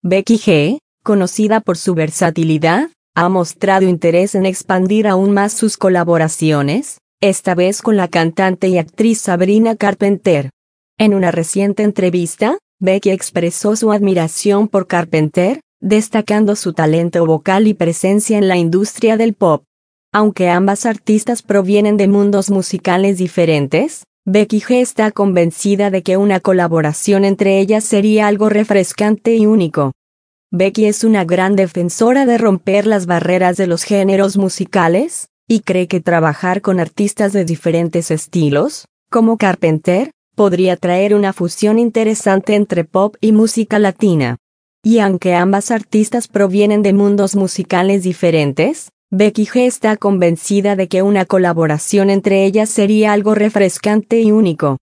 Becky G, conocida por su versatilidad, ha mostrado interés en expandir aún más sus colaboraciones, esta vez con la cantante y actriz Sabrina Carpenter. En una reciente entrevista, Becky expresó su admiración por Carpenter, destacando su talento vocal y presencia en la industria del pop. Aunque ambas artistas provienen de mundos musicales diferentes, Becky G está convencida de que una colaboración entre ellas sería algo refrescante y único. Becky es una gran defensora de romper las barreras de los géneros musicales, y cree que trabajar con artistas de diferentes estilos, como Carpenter, podría traer una fusión interesante entre pop y música latina. Y aunque ambas artistas provienen de mundos musicales diferentes, Becky G está convencida de que una colaboración entre ellas sería algo refrescante y único.